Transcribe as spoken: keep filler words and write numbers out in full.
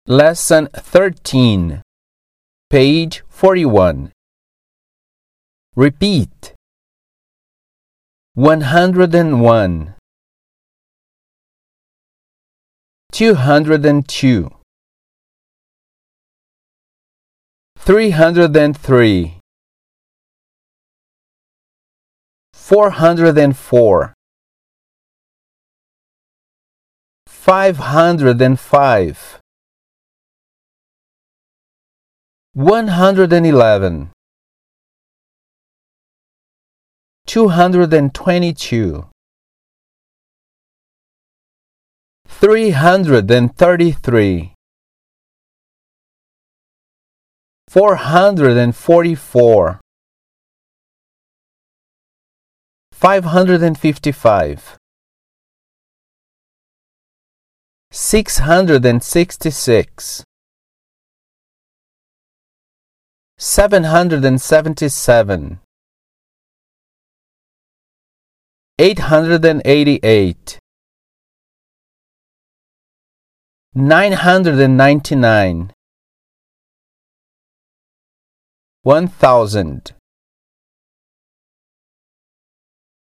Lesson thirteen, page forty-one. Repeat. One hundred and one, two hundred and two, three hundred and three, four hundred and four, five hundred and five, one hundred and eleven, two hundred and twenty-two, three hundred and thirty-three, four hundred and forty-four, five hundred and fifty-five, six hundred and sixty-six, seven hundred and seventy-seven, eight hundred and eighty-eight, nine hundred and ninety-nine, one thousand.